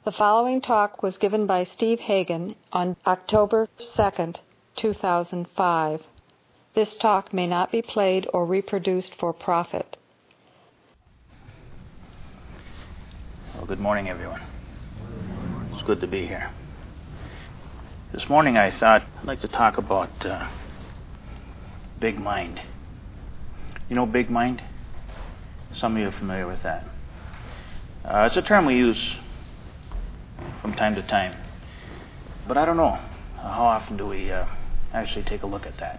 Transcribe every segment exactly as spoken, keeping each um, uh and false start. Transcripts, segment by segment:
The following talk was given by Steve Hagen on October second, two thousand five. This talk may not be played or reproduced for profit. Well, good morning, everyone. It's good to be here. This morning I thought I'd like to talk about uh, big mind. You know big mind? Some of you are familiar with that. Uh, it's a term we use from time to time. But I don't know. How often do we uh, actually take a look at that?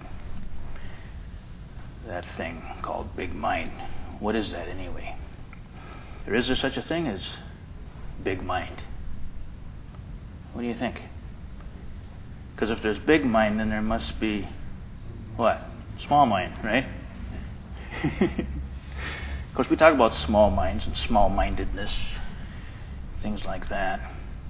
That thing called big mind. What is that anyway? Or is there such a thing as big mind? What do you think? Because if there's big mind, then there must be, what? Small mind, right? Of course, we talk about small minds and small-mindedness, things like that.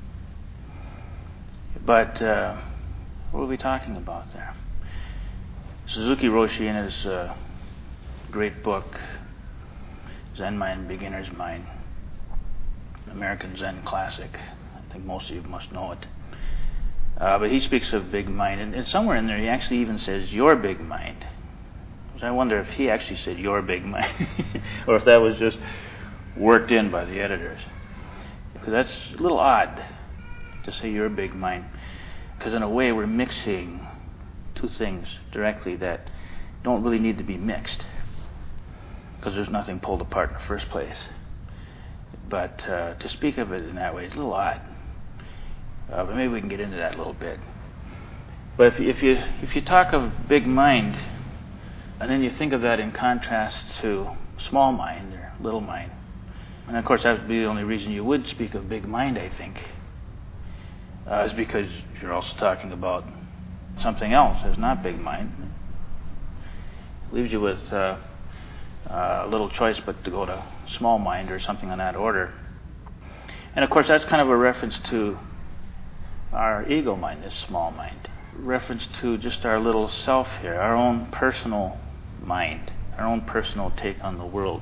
But uh, what are we talking about there? Suzuki Roshi, in his uh, great book, Zen Mind, Beginner's Mind, American Zen classic, I think most of you must know it. Uh, but he speaks of big mind, and, and somewhere in there he actually even says, your big mind. So I wonder if he actually said your big mind, or if that was just worked in by the editors. Because that's a little odd to say your big mind, because in a way we're mixing two things directly that don't really need to be mixed, because there's nothing pulled apart in the first place. But uh, to speak of it in that way is a little odd. Uh, but maybe we can get into that a little bit. But if, if you if you talk of big mind, and then you think of that in contrast to small mind or little mind, and of course that would be the only reason you would speak of big mind, I think, uh, is because you're also talking about something else that's not big mind. It leaves you with uh, uh, a little choice but to go to small mind or something on that order. And of course that's kind of a reference to our ego mind, this small mind. Reference to just our little self here, our own personal mind, our own personal take on the world.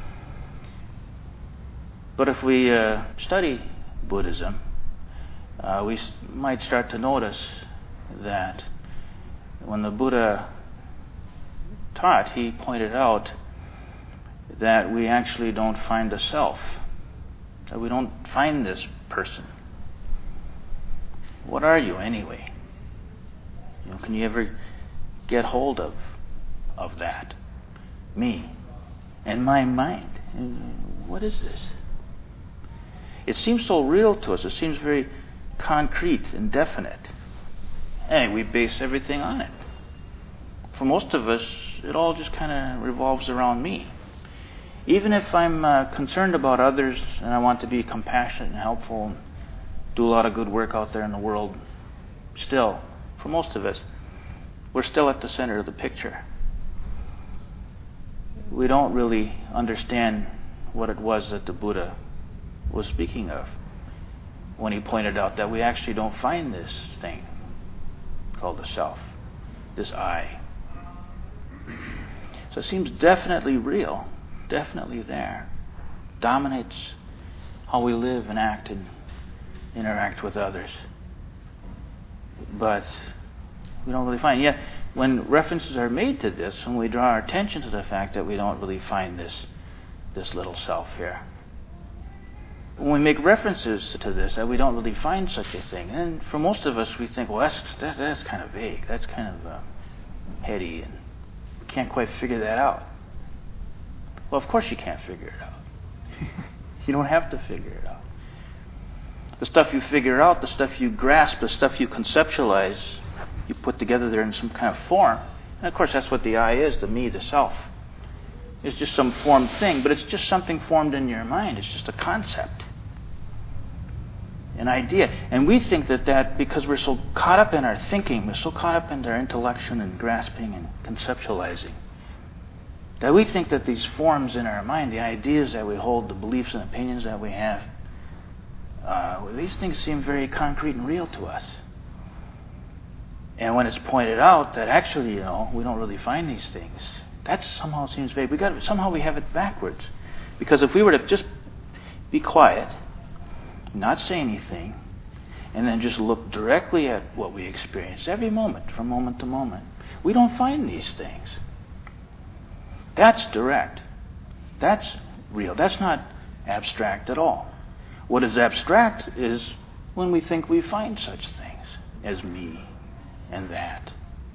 But if we uh, study Buddhism, uh, we s- might start to notice that when the Buddha taught, he pointed out that we actually don't find a self, that we don't find this person. What are you anyway? You know, can you ever get hold of of that? Me and my mind. What is this? It seems so real to us. It seems very concrete and definite. And we base everything on it. For most of us, it all just kind of revolves around me. Even if I'm uh, concerned about others and I want to be compassionate and helpful and do a lot of good work out there in the world, still, for most of us, we're still at the center of the picture. We don't really understand what it was that the Buddha was speaking of when he pointed out that we actually don't find this thing called the self, this I. So it seems definitely real, definitely there. Dominates how we live and act and interact with others. But we don't really find. Yet, when references are made to this, when we draw our attention to the fact that we don't really find this this little self here, when we make references to this, that we don't really find such a thing, and for most of us, we think, well, that's that, that's kind of vague, that's kind of uh, heady, and we can't quite figure that out. Well, of course you can't figure it out. You don't have to figure it out. The stuff you figure out, the stuff you grasp, the stuff you conceptualize, you put together there in some kind of form. And of course that's what the I is, the me, the self. It's just some formed thing, but it's just something formed in your mind. It's just a concept, an idea. And we think that that, because we're so caught up in our thinking, we're so caught up in our intellection and grasping and conceptualizing, that we think that these forms in our mind, the ideas that we hold, the beliefs and opinions that we have, Uh, these things seem very concrete and real to us. And when it's pointed out that actually, you know, we don't really find these things, that somehow seems vague. We got somehow we have it backwards. Because if we were to just be quiet not say anything, and then just look directly at what we experience every moment, from moment to moment, we don't find these things. That's direct. That's real. That's not abstract at all. What is abstract is when we think we find such things as me and that.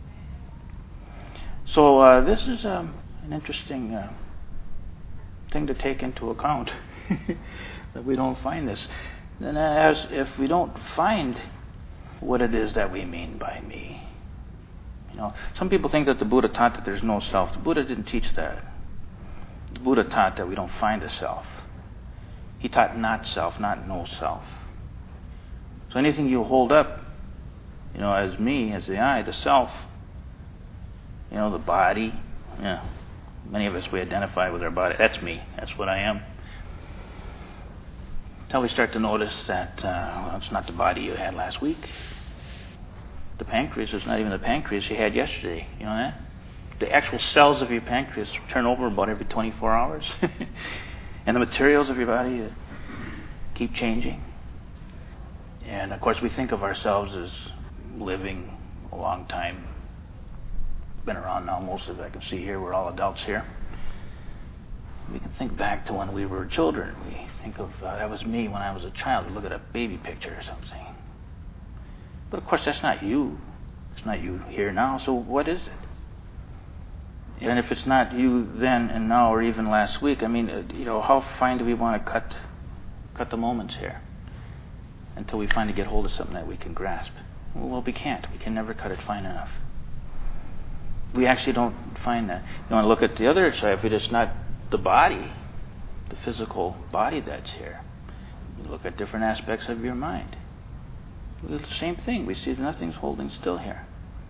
So uh, this is um, an interesting uh, thing to take into account, that we don't find this. And as if we don't find what it is that we mean by me. You know, some people think that the Buddha taught that there's no self. The Buddha didn't teach that. The Buddha taught that we don't find a self. He taught not self, not no self. So anything you hold up, you know, as me, as the I, the self, you know, the body, yeah. Many of us, we identify with our body. That's me. That's what I am. Until we start to notice that uh, well, it's not the body you had last week. The pancreas is not even the pancreas you had yesterday. You know that? The actual cells of your pancreas turn over about every twenty-four hours. And the materials of your body uh, keep changing. And of course we think of ourselves as living a long time. Been around now, most of it I can see here, we're all adults here. We can think back to when we were children. We think of, uh, that was me when I was a child. We look at a baby picture or something. But of course that's not you. It's not you here now, so what is it? And if it's not you then and now or even last week, I mean, uh, you know, how fine do we want to cut cut the moments here until we finally get hold of something that we can grasp? Well, we can't. We can never cut it fine enough. We actually don't find that. You want to look at the other side. If it's not the body, the physical body that's here, you look at different aspects of your mind. It's the same thing. We see nothing's holding still here.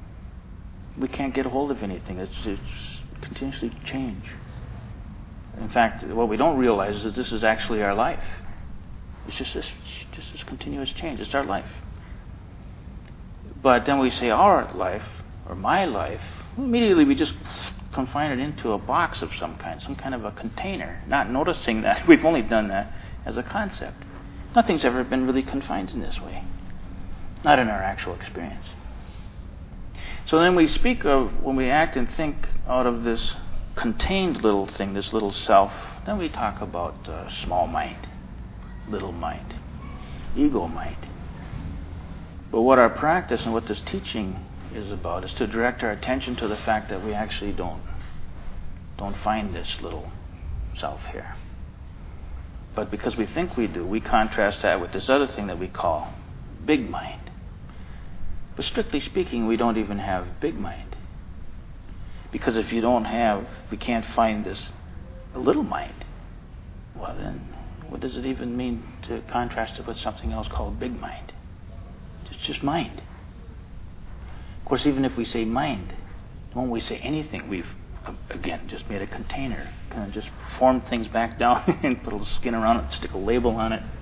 We can't get a hold of anything. It's, it's continuously change. In fact, what we don't realize is that this is actually our life. It's just this, just this continuous change. It's our life. But then we say our life, or my life, immediately we just confine it into a box of some kind, some kind of a container, not noticing that we've only done that as a concept. Nothing's ever been really confined in this way, not in our actual experience. So then we speak of, when we act and think out of this contained little thing, this little self, then we talk about uh, small mind, little mind, ego mind. But what our practice and what this teaching is about is to direct our attention to the fact that we actually don't don't find this little self here. But because we think we do, we contrast that with this other thing that we call big mind. But strictly speaking, we don't even have big mind. Because if you don't have, we can't find this little mind, well then, what does it even mean to contrast it with something else called big mind? It's just mind. Of course, even if we say mind, when we say anything, we've, again, just made a container, kind of just formed things back down and put a little skin around it, stick a label on it.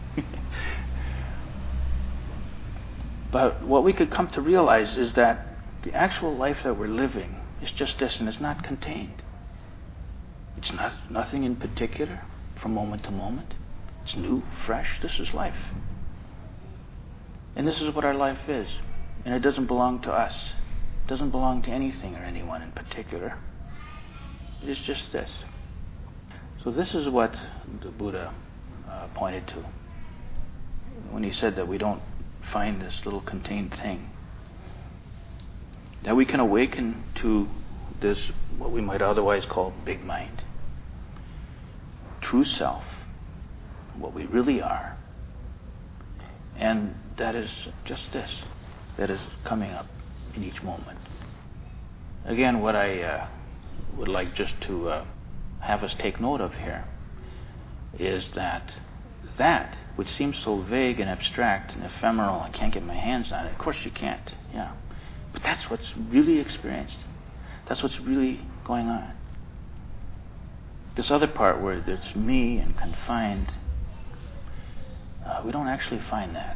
But what we could come to realize is that the actual life that we're living is just this, and it's not contained. It's not nothing in particular from moment to moment. It's new, fresh. This is life. And this is what our life is. And it doesn't belong to us. It doesn't belong to anything or anyone in particular. It's just this. So this is what the Buddha uh, pointed to when he said that we don't find this little contained thing. That we can awaken to this, what we might otherwise call big mind. True self. What we really are. And that is just this. That is coming up in each moment. Again, what I uh, would like just to uh, have us take note of here is that that, which seems so vague and abstract and ephemeral, I can't get my hands on it. Of course you can't, yeah. But that's what's really experienced. That's what's really going on. This other part where it's me and confined, uh, we don't actually find that.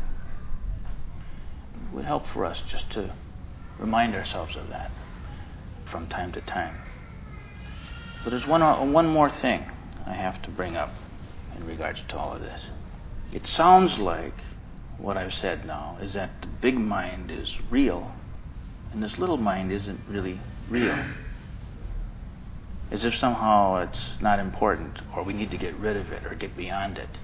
It would help for us just to remind ourselves of that from time to time. But there's one, one more thing I have to bring up in regards to all of this. It sounds like what I've said now is that the big mind is real and this little mind isn't really real. As if somehow it's not important, or we need to get rid of it or get beyond it.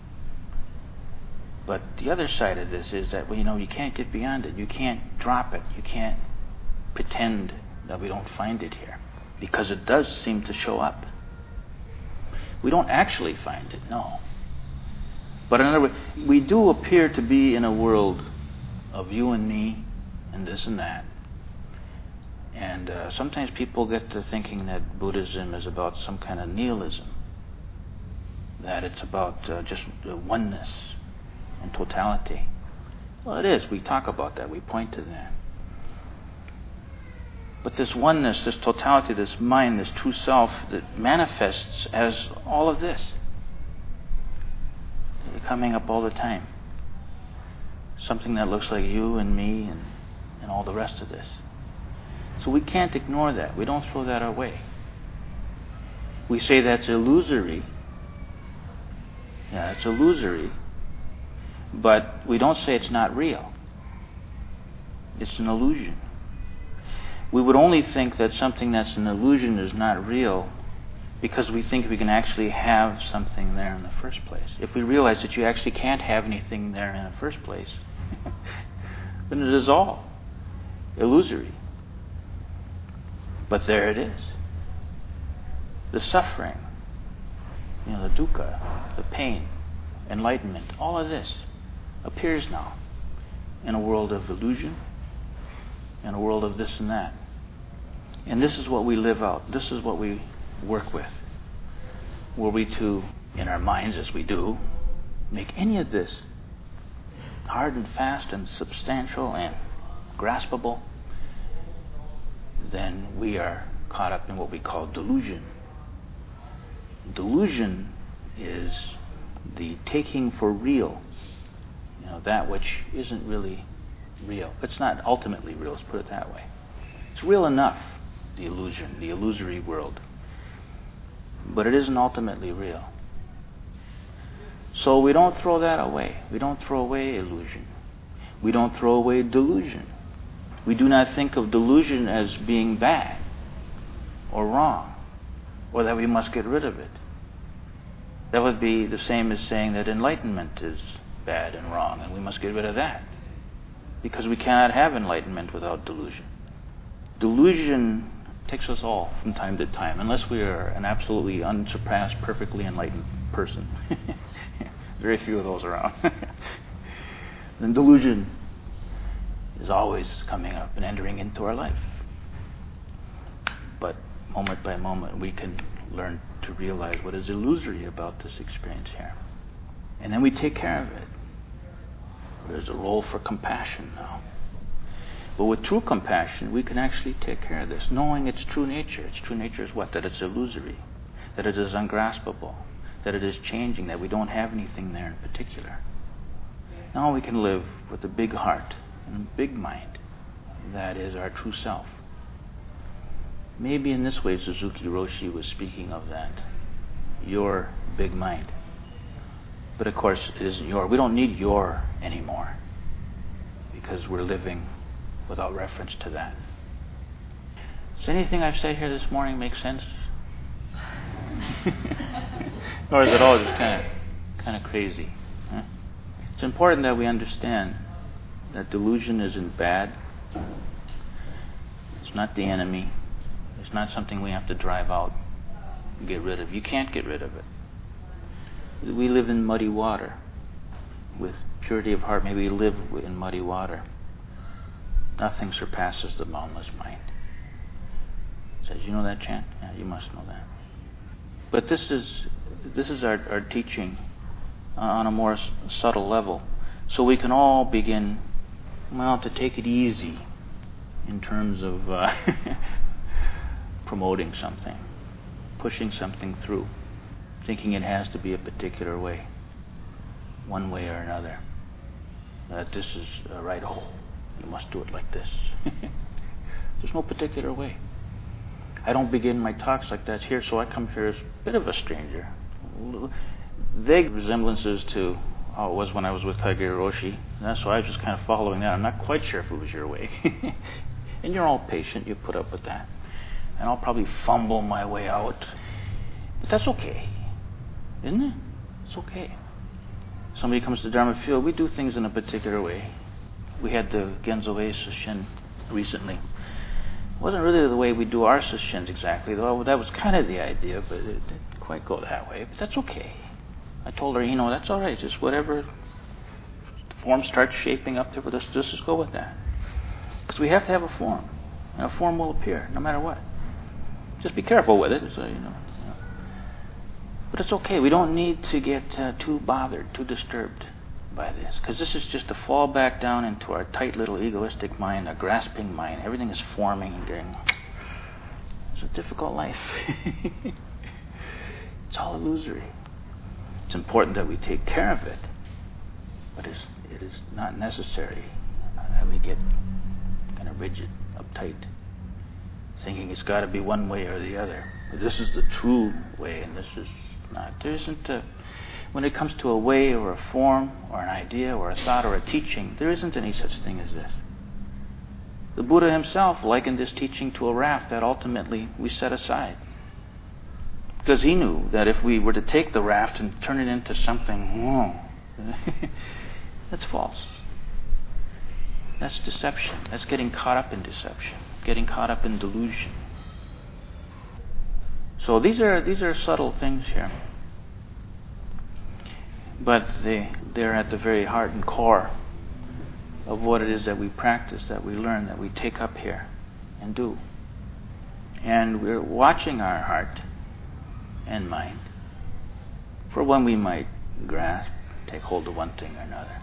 But the other side of this is that, well, you know, you can't get beyond it. You can't drop it. You can't pretend that we don't find it here, because it does seem to show up. We don't actually find it, no. But in other words, we do appear to be in a world of you and me and this and that. And uh, sometimes people get to thinking that Buddhism is about some kind of nihilism, that it's about uh, just uh, oneness and totality. Well, it is. We talk about that. We point to that. But this oneness, this totality, this mind, this true self that manifests as all of this, coming up all the time. Something that looks like you and me and, and all the rest of this. So we can't ignore that. We don't throw that away. We say that's illusory. Yeah, it's illusory. But we don't say it's not real. It's an illusion. We would only think that something that's an illusion is not real because we think we can actually have something there in the first place. If we realize that you actually can't have anything there in the first place, then it is all illusory. But there it is. The suffering, you know, the dukkha, the pain, enlightenment, all of this appears now in a world of illusion, in a world of this and that. And this is what we live out. This is what we work with. Were we to, in our minds as we do, make any of this hard and fast and substantial and graspable, then we are caught up in what we call delusion. Delusion is the taking for real, you know, that which isn't really real. It's not ultimately real, let's put it that way. It's real enough, the illusion, the illusory world. But it isn't ultimately real. So we don't throw that away. We don't throw away illusion. We don't throw away delusion. We do not think of delusion as being bad or wrong, or that we must get rid of it. That would be the same as saying that enlightenment is bad and wrong, and we must get rid of that. Because we cannot have enlightenment without delusion. Delusion takes us all from time to time, unless we are an absolutely unsurpassed, perfectly enlightened person. Very few of those around. Then delusion is always coming up and entering into our life. But moment by moment, we can learn to realize what is illusory about this experience here. And then we take care of it. There's a role for compassion now. But with true compassion, we can actually take care of this, knowing its true nature. Its true nature is what? That it's illusory, that it is ungraspable, that it is changing, that we don't have anything there in particular. Now we can live with a big heart and a big mind. That is our true self. Maybe in this way Suzuki Roshi was speaking of that. Your big mind. But of course it isn't your. We don't need your anymore, because we're living without reference to that. Does anything I've said here this morning make sense? Or is it all just kind of kind of crazy? Huh? It's important that we understand that delusion isn't bad. It's not the enemy. It's not something we have to drive out and get rid of. You can't get rid of it. We live in muddy water. With purity of heart, maybe we live in muddy water. Nothing surpasses the boundless mind. Says, you know that chant? Yeah, you must know that. But this is this is our, our teaching uh, on a more s- subtle level. So we can all begin, well, to take it easy in terms of uh, promoting something, pushing something through, thinking it has to be a particular way, one way or another. That this is uh, right, oh, you must do it like this. There's no particular way. I don't begin my talks like that here, so I come here as a bit of a stranger. Vague resemblances to how it was when I was with Kagyu Roshi. And so I was just kind of following that. I'm not quite sure if it was your way. And you're all patient. You put up with that. And I'll probably fumble my way out. But that's okay. Isn't it? It's okay. Somebody comes to Dharma field, we do things in a particular way. We had the Genzo Ei Sesshin recently. It wasn't really the way we do our sessions exactly, though that was kind of the idea, but it didn't quite go that way. But that's okay. I told her, you know, that's all right. Just whatever the form starts shaping up there, but let's just, just go with that. Because we have to have a form, and a form will appear no matter what. Just be careful with it, so you know. You know. But it's okay. We don't need to get uh, too bothered, too disturbed by this, because this is just to fall back down into our tight little egoistic mind, a grasping mind. Everything is forming and getting. It's a difficult life. It's all illusory. It's important that we take care of it, but it's, it is not necessary that we get kind of rigid, uptight, thinking it's got to be one way or the other. This is the true way, and this is not. There isn't a. When it comes to a way or a form or an idea or a thought or a teaching, there isn't any such thing as this. The Buddha himself likened this teaching to a raft that ultimately we set aside. Because he knew that if we were to take the raft and turn it into something, whoa, that's false. That's deception. That's getting caught up in deception, getting caught up in delusion. So these are these are subtle things here. But they, they're at the very heart and core of what it is that we practice, that we learn, that we take up here and do. And we're watching our heart and mind for when we might grasp, take hold of one thing or another.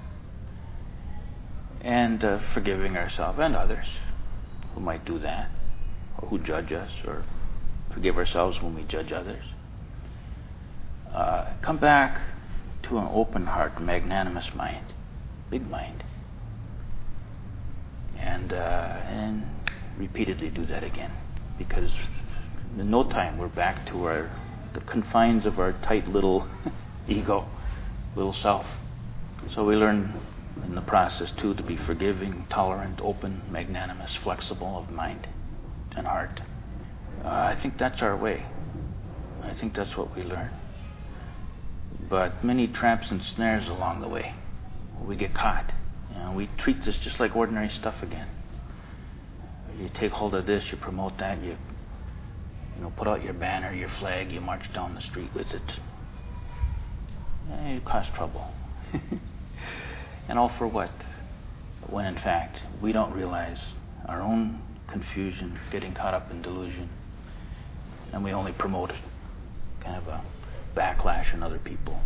And uh, forgiving ourselves and others who might do that, or who judge us, or forgive ourselves when we judge others. Uh, come back to an open heart, magnanimous mind, big mind, and uh, and repeatedly do that again, because in no time we're back to our the confines of our tight little ego, little self. So we learn in the process too to be forgiving, tolerant, open, magnanimous, flexible of mind and heart. Uh, I think that's our way. I think that's what we learn. But many traps and snares along the way. We get caught. You know, we treat this just like ordinary stuff again. You take hold of this, you promote that, you you know, put out your banner, your flag, you march down the street with it. Eh, you cause trouble. And all for what? When in fact, we don't realize our own confusion, getting caught up in delusion, and we only promote it. Kind of a backlash in other people.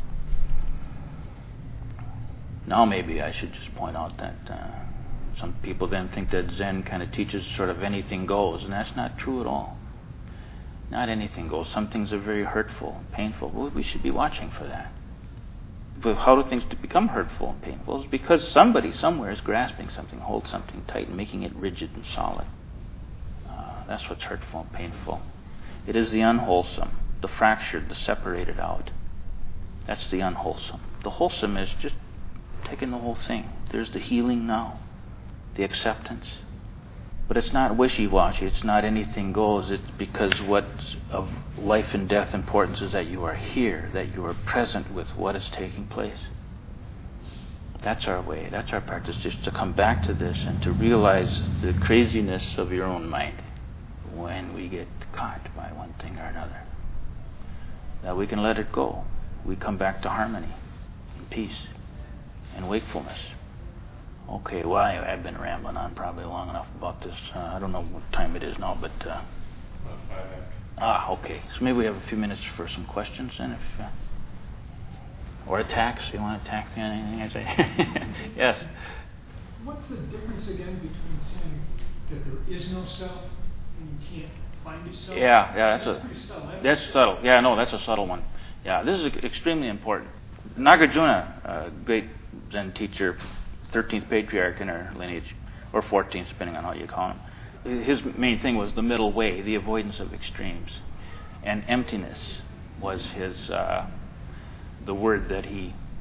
Now maybe I should just point out that uh, some people then think that Zen kind of teaches sort of anything goes, and that's not true at all. Not anything goes. Some things are very hurtful, painful. Well, we should be watching for that. But how do things become hurtful and painful? It's because somebody somewhere is grasping something, holds something tight, and making it rigid and solid. Uh, that's what's hurtful and painful. It is the unwholesome, the fractured, the separated out. That's the unwholesome. The wholesome is just taking the whole thing. There's the healing now, the acceptance. But it's not wishy-washy. It's not anything goes. It's because what's of life and death importance is that you are here, that you are present with what is taking place. That's our way. That's our practice, just to come back to this and to realize the craziness of your own mind when we get caught by one thing or another. That we can let it go. We come back to harmony and peace and wakefulness. Okay, well, I, I've been rambling on probably long enough about this. Uh, I don't know what time it is now, but... Uh, ah, okay. So maybe we have a few minutes for some questions then, if... Uh, or attacks. You want to attack me on anything I say? Yes? What's the difference again between saying that there is no self and you can't find yourself? Yeah, yeah, that's, that's a... pretty subtle. That's subtle. Yeah, no, that's a subtle one. Yeah, this is extremely important. Nagarjuna, a great Zen teacher, thirteenth patriarch in our lineage, or fourteenth, depending on how you count him. His main thing was the middle way, the avoidance of extremes. And emptiness was his, uh, the word that he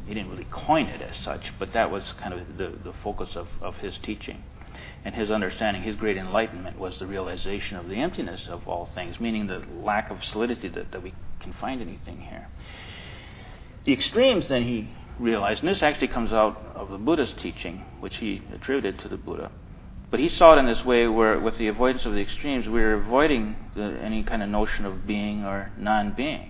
he didn't really coin it as such, but that was kind of the, the focus of, of his teaching. And his understanding, his great enlightenment, was the realization of the emptiness of all things, meaning the lack of solidity that, that we can find anything here. The extremes, then, he realized, and this actually comes out of the Buddha's teaching, which he attributed to the Buddha. But he saw it in this way where, with the avoidance of the extremes, we were avoiding the, any kind of notion of being or non-being.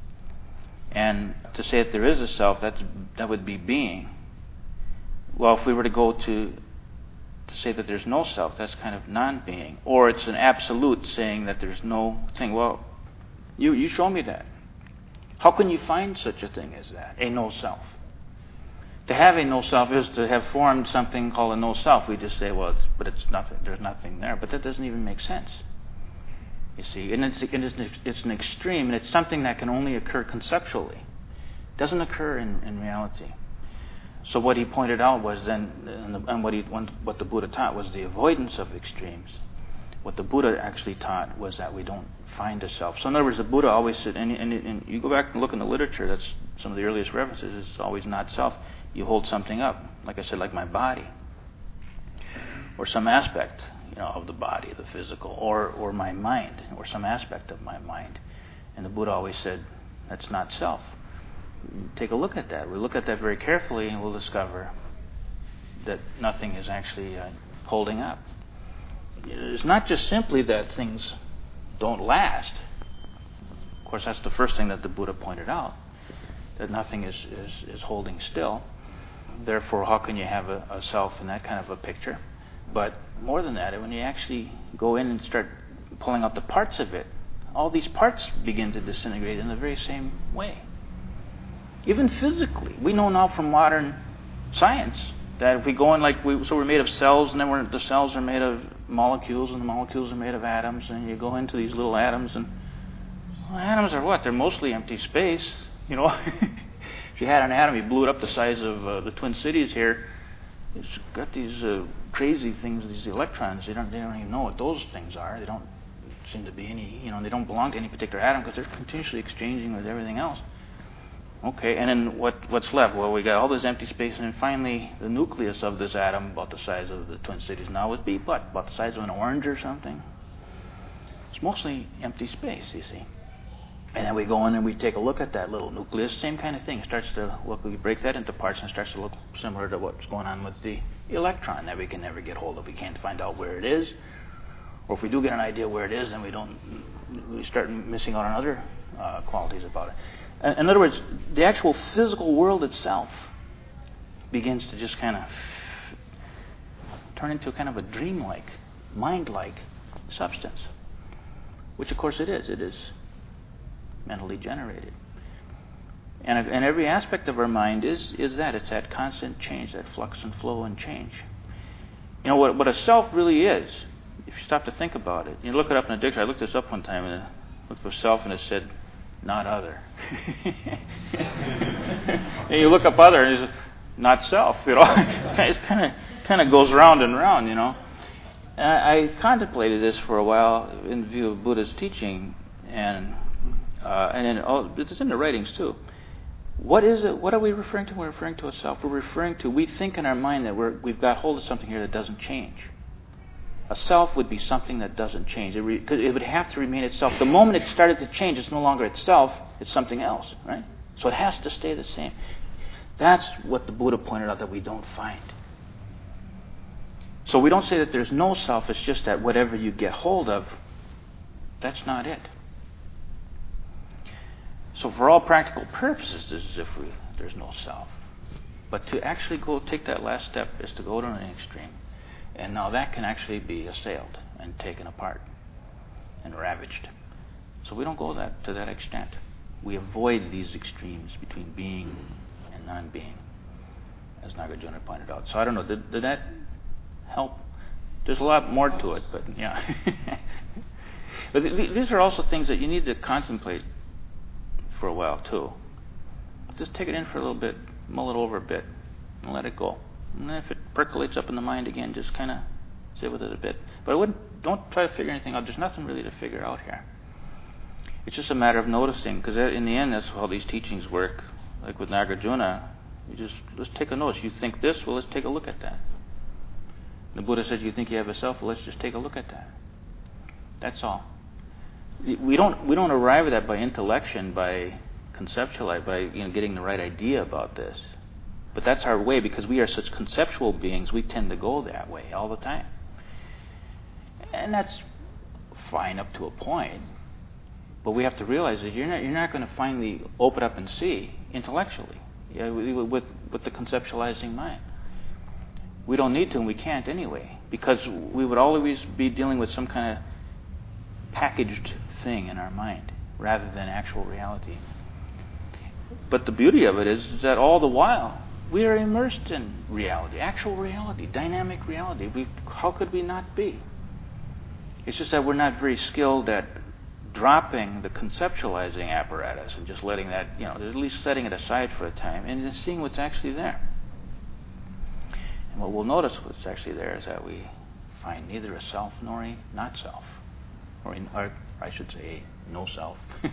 And to say that there is a self, that's, that would be being. Well, if we were to go to, to say that there's no self, that's kind of non-being. Or it's an absolute saying that there's no thing. Well, you, you show me that. How can you find such a thing as that, a no self? To have a no self is to have formed something called a no self. We just say, well, it's, but it's nothing. There's nothing there. But that doesn't even make sense. You see, and it's, and it's, it's an extreme, and it's something that can only occur conceptually. It doesn't occur in, in reality. So what he pointed out was then, and, the, and what he, what the Buddha taught was the avoidance of extremes. What the Buddha actually taught was that we don't find a self. So in other words, the Buddha always said, and, and, and you go back and look in the literature, that's some of the earliest references, it's always not self. You hold something up, like I said, like my body, or some aspect, you know, of the body, the physical, or or my mind, or some aspect of my mind. And the Buddha always said, that's not self. Take a look at that. We'll look at that very carefully, and we'll discover that nothing is actually uh, holding up. It's not just simply that things don't last. Of course, that's the first thing that the Buddha pointed out, that nothing is, is, is holding still. Therefore, how can you have a, a self in that kind of a picture? But more than that, when you actually go in and start pulling out the parts of it, all these parts begin to disintegrate in the very same way. Even physically. We know now from modern science that if we go in like, we, so we're made of cells, and then we're, the cells are made of molecules, and the molecules are made of atoms, and you go into these little atoms, and well, atoms are what? They're mostly empty space. You know, if you had an atom, you blew it up the size of uh, the Twin Cities here, it's got these uh, crazy things, these electrons. They don't, they don't even know what those things are. They don't seem to be any, you know, they don't belong to any particular atom because they're continuously exchanging with everything else. Okay, and then what, what's left? Well, we got all this empty space, and then finally the nucleus of this atom, about the size of the Twin Cities now, would be what? About the size of an orange or something? It's mostly empty space, you see. And then we go in and we take a look at that little nucleus, same kind of thing. It starts to look, we break that into parts, and it starts to look similar to what's going on with the electron that we can never get hold of. We can't find out where it is. Or if we do get an idea where it is, then we don't, we start missing out on other uh, qualities about it. In other words, the actual physical world itself begins to just kind of turn into kind of a dreamlike, mind-like substance, which of course it is. It is mentally generated. And, and every aspect of our mind is, is that. It's that constant change, that flux and flow and change. You know, what, what a self really is, if you stop to think about it, you look it up in a dictionary. I looked this up one time, and I looked for self, and it said, not other. And you look up other, and it's not self. You know, it kind of kind of goes round and round. You know, and I, I contemplated this for a while in view of Buddha's teaching, and uh, and then oh, it's in the writings too. What is it? What are we referring to? We're referring to a self. We're referring to. We think in our mind that we're we've got hold of something here that doesn't change. A self would be something that doesn't change. It, re, it would have to remain itself. The moment it started to change, it's no longer itself, it's something else, right? So it has to stay the same. That's what the Buddha pointed out that we don't find. So we don't say that there's no self, it's just that whatever you get hold of, that's not it. So for all practical purposes, it's as if we, there's no self. But to actually go take that last step is to go to an extreme. And now that can actually be assailed and taken apart and ravaged. So we don't go that to that extent. We avoid these extremes between being and non-being, as Nagarjuna pointed out. So I don't know, did, did that help? There's a lot more to it, but yeah. But th- these are also things that you need to contemplate for a while too. Just take it in for a little bit, mull it over a bit, and let it go. And if it percolates up in the mind again, just kind of sit with it a bit. But I wouldn't, don't try to figure anything out. There's nothing really to figure out here. It's just a matter of noticing, because in the end, that's how these teachings work. Like with Nagarjuna, You just, let's take a notice. You think this, well, let's take a look at that. The Buddha said, you think you have a self, well, let's just take a look at that. That's all. We don't we don't arrive at that by intellection, by conceptualize, by you know getting the right idea about this. But that's our way, because we are such conceptual beings. We tend to go that way all the time, and that's fine up to a point. But we have to realize that you're not you're not going to finally open up and see intellectually, yeah, with with the conceptualizing mind. We don't need to, and we can't anyway, because we would always be dealing with some kind of packaged thing in our mind rather than actual reality. But the beauty of it is, is that all the while we are immersed in reality, actual reality, dynamic reality. We, how could we not be? It's just that we're not very skilled at dropping the conceptualizing apparatus and just letting that, you know, at least setting it aside for a time and just seeing what's actually there. And what we'll notice what's actually there is that we find neither a self nor a not self. Or, in, or I should say, no self.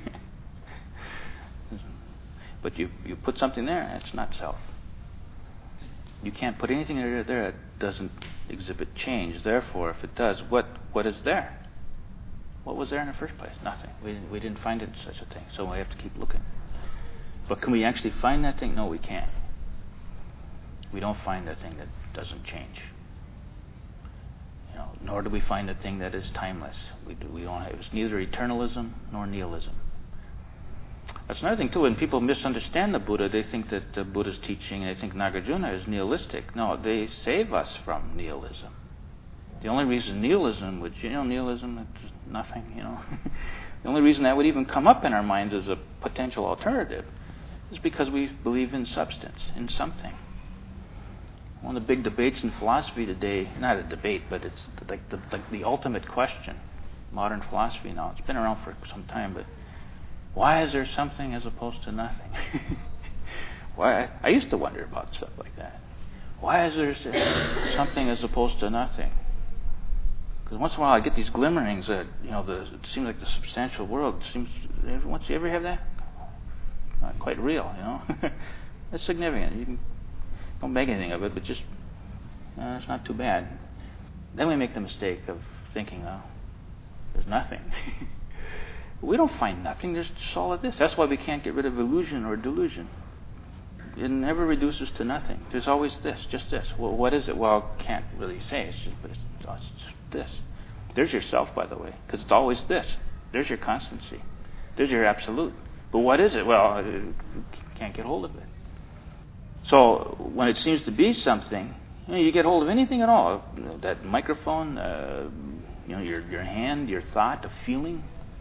But you, you put something there, it's not self. You can't put anything there that doesn't exhibit change. Therefore, if it does, what what is there? What was there in the first place? Nothing. We, we didn't find it such a thing, so we have to keep looking. But can we actually find that thing? No, we can't. We don't find that thing that doesn't change. You know, nor do we find a thing that is timeless. We do, we don't have, it's neither eternalism nor nihilism. That's another thing too. When people misunderstand the Buddha, they think that the Buddha's teaching, and they think Nagarjuna is nihilistic. No, they save us from nihilism. The only reason nihilism would, you know, nihilism, it's nothing. You know, the only reason that would even come up in our minds as a potential alternative is because we believe in substance, in something. One of the big debates in philosophy today, not a debate, but it's like the, the, the ultimate question, modern philosophy now. It's been around for some time, but why is there something as opposed to nothing? Why? I used to wonder about stuff like that. Why is there something as opposed to nothing? Because once in a while I get these glimmerings that, you know, the, it seems like the substantial world seems. Once you ever have that, not quite real, you know. It's significant. You can, don't make anything of it, but just uh, it's not too bad. Then we make the mistake of thinking, oh, there's nothing. We don't find nothing. There's just all of this. That's why we can't get rid of illusion or delusion. It never reduces to nothing. There's always this, just this. Well, what is it? Well, can't really say. It's just, but it's, it's just this. There's yourself, by the way, because it's always this. There's your constancy. There's your absolute. But what is it? Well, you can't get hold of it. So when it seems to be something, you know, you get hold of anything at all. That microphone, uh, you know, your your hand, your thought, a feeling.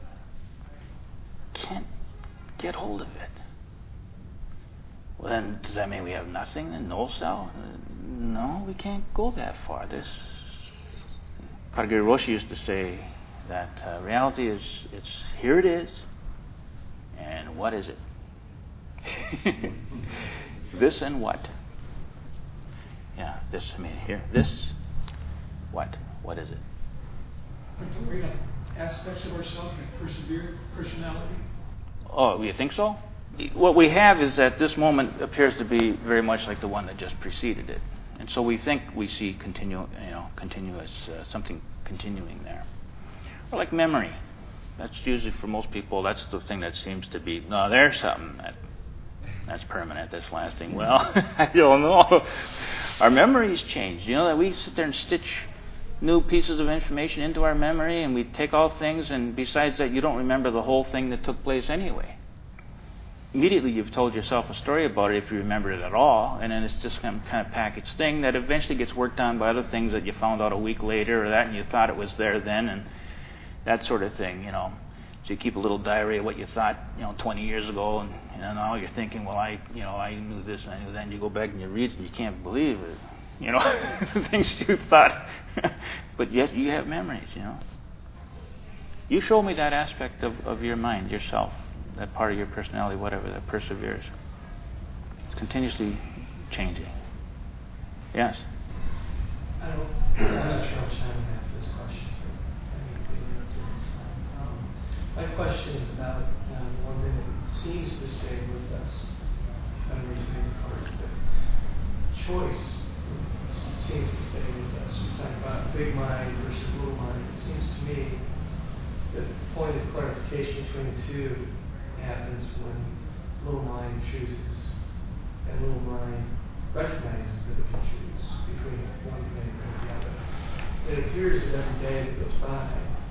Can't get hold of it. Well, then does that mean we have nothing? Then no self? No, we can't go that far. This Katagiri Roshi used to say that uh, reality is it's here it is, and what is it? This and what? Yeah, this. I mean, here, this. What? What is it? But don't we have aspects of ourselves like persevere, personality? Oh, you think so? What we have is that this moment appears to be very much like the one that just preceded it, and so we think we see continu- you know, continuous uh, something continuing there. Or like memory. That's usually for most people. That's the thing that seems to be. No, there's something that. That's permanent, that's lasting. Well, I don't know. Our memories change. You know that we sit there and stitch new pieces of information into our memory, and we take all things, and besides that, you don't remember the whole thing that took place anyway. Immediately you've told yourself a story about it if you remember it at all, and then it's just some kind of packaged thing that eventually gets worked on by other things that you found out a week later, or that, and you thought it was there then, and that sort of thing, you know. So you keep a little diary of what you thought, you know, twenty years ago, and, and now you're thinking, well, I, you know, I knew this and I knew that. And you go back and you read it, and you can't believe it, you know, the things you thought. But yet you have memories, you know. You show me that aspect of, of your mind, yourself, that part of your personality, whatever, that perseveres. It's continuously changing. Yes? I don't, I'm not sure how much time we have for this question, so I need to get into this time. Um, my question is about um, one thing that seems to stay with us, memories being part of it. choice seems to stay with us. We talk about big mind versus little mind. It seems to me that the point of clarification between the two happens when little mind chooses and little mind recognizes that it can choose between one thing and the other. It appears that every day that goes by,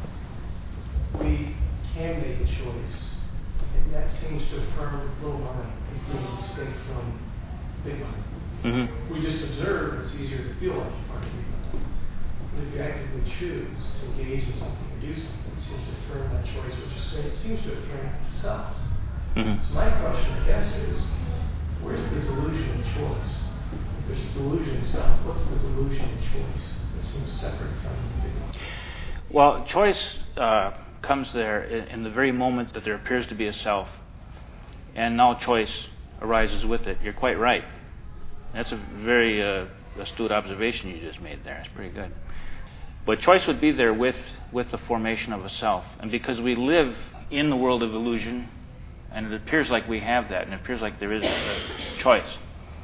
we can make a choice, and that seems to affirm little mind as being distinct from big mind. Mm-hmm. We just observe, it's easier to feel like you're part of big mind. But if you actively choose to engage in something or do something, it seems to affirm that choice, which is, it seems to affirm itself. Mm-hmm. So my question, I guess, is, where's the delusion of choice? If there's a delusion itself, what's the delusion of choice that seems separate from the big mind? Well, choice uh, comes there in, in the very moment that there appears to be a self, and now choice arises with it. You're quite right. That's a very uh, astute observation you just made there. It's pretty good. But choice would be there with, with the formation of a self. And because we live in the world of illusion, and it appears like we have that, and it appears like there is a choice.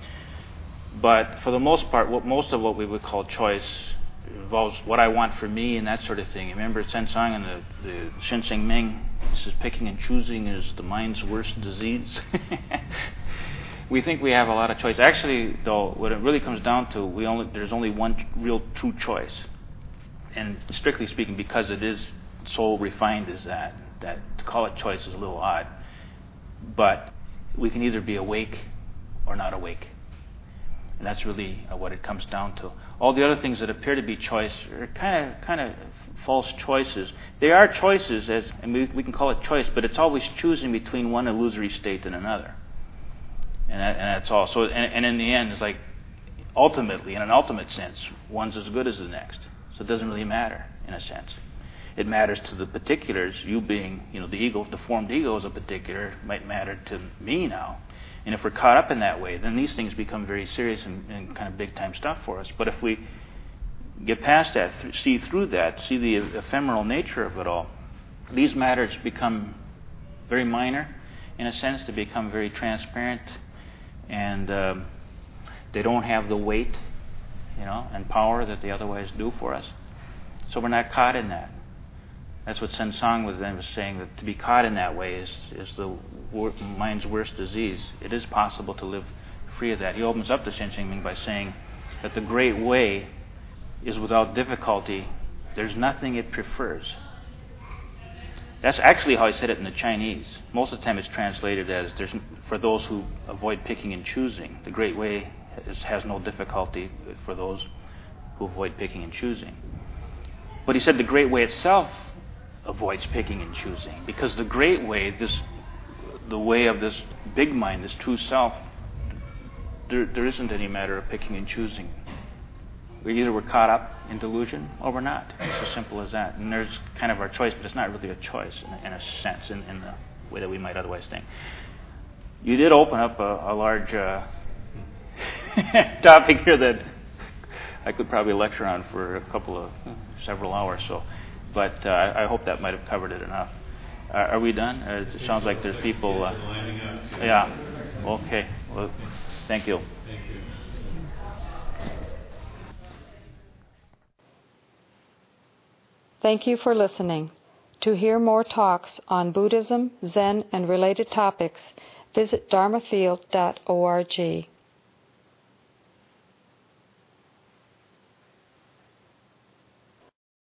But for the most part, what most of what we would call choice involves what I want for me and that sort of thing. Remember Tseng and the, the Shinseng Ming, this is picking and choosing is the mind's worst disease. We think we have a lot of choice. Actually, though, what it really comes down to, we only there's only one real true choice. And strictly speaking, because it is so refined as that, that to call it choice is a little odd. But we can either be awake or not awake. And that's really uh, what it comes down to. All the other things that appear to be choice are kind of kind of false choices. They are choices, as and we, we can call it choice, but it's always choosing between one illusory state and another. And, that, and that's all. So, and, and in the end, it's like, ultimately, in an ultimate sense, one's as good as the next. So it doesn't really matter, in a sense. It matters to the particulars. You being, you know, the ego, the formed ego is a particular, might matter to me now. And if we're caught up in that way, then these things become very serious and, and kind of big-time stuff for us. But if we get past that, th- see through that, see the ephemeral nature of it all, these matters become very minor, in a sense. They become very transparent, and um, they don't have the weight, you know, and power that they otherwise do for us. So we're not caught in that. That's what Sensang was then was saying, that to be caught in that way is is the wor- mind's worst disease. It is possible to live free of that. He opens up the Shinseng Ming by saying that the great way is without difficulty. There's nothing it prefers. That's actually how he said it in the Chinese. Most of the time it's translated as, there's, for those who avoid picking and choosing. The great way is, has no difficulty for those who avoid picking and choosing. But he said the great way itself avoids picking and choosing, because the great way, this, the way of this big mind, this true self, there, there isn't any matter of picking and choosing. We either we're caught up in delusion or we're not. It's as simple as that. And there's kind of our choice, but it's not really a choice in a, in a sense, in, in the way that we might otherwise think. You did open up a, a large uh, topic here that I could probably lecture on for a couple of, several hours. So, but uh, I hope that might have covered it enough. Uh, are we done? Uh, it sounds like there's people. Uh, yeah. Okay. Well, thank you. Thank you. Thank you for listening. To hear more talks on Buddhism, Zen, and related topics, visit dharma field dot org.